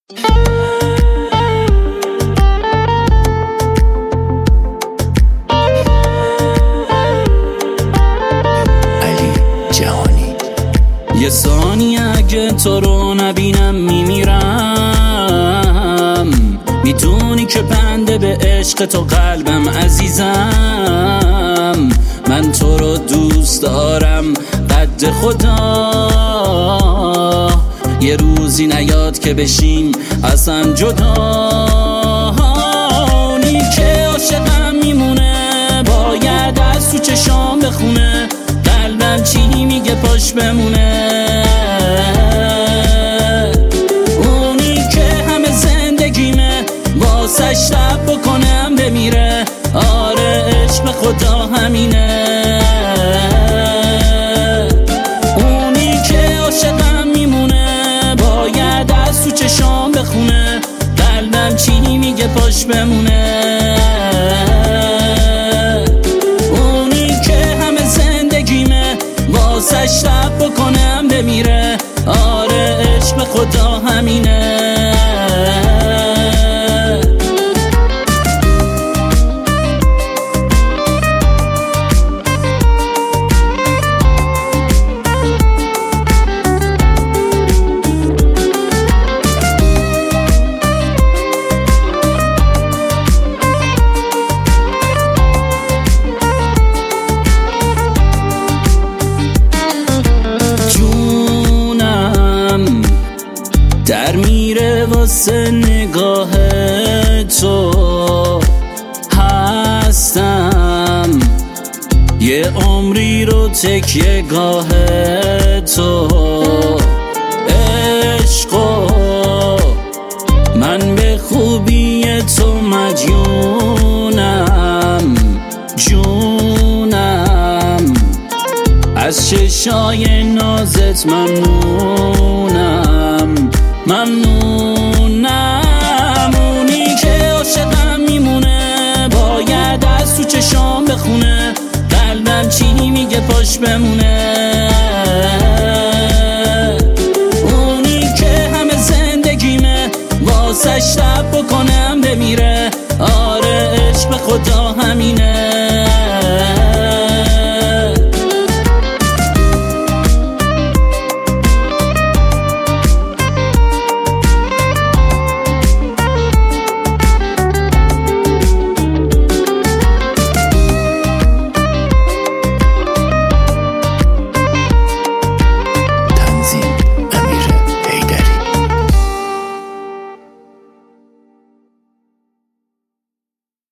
یه ثانیه اگه تو رو نبینم میمیرم، میدونی که بنده به عشق تو قلبم عزیزم. من تو رو دوست دارم قد خدا، یه روزی نیاد که بشیم اصلا جدا. اونی که عاشقم میمونه باید از تو چشام بخونه، قلبم چی میگه پاش بمونه. اونی که همه زندگیمه واسش رب بکنم بمیره، آره عشق خدا همینه. اونی که عاشقم میمونه باید از تو چشام بخونه، قلبم چی میگه پاش بمونه. واسش رب بکنم بمیره، آره عشق خدا همینه. در میره واسه نگاه تو، هستم یه عمری رو تکیه گاه تو. عشقو من به خوبی تو مجنونم، جونم از چشای نازت ممنونم، ممنونم. اونی که عاشقم میمونه باید از تو چشام بخونه، قلبم چی میگه پاش بمونه. اونی که همه زندگیمه واسش رب بکنم بمیره، آره عشق خدا همینه.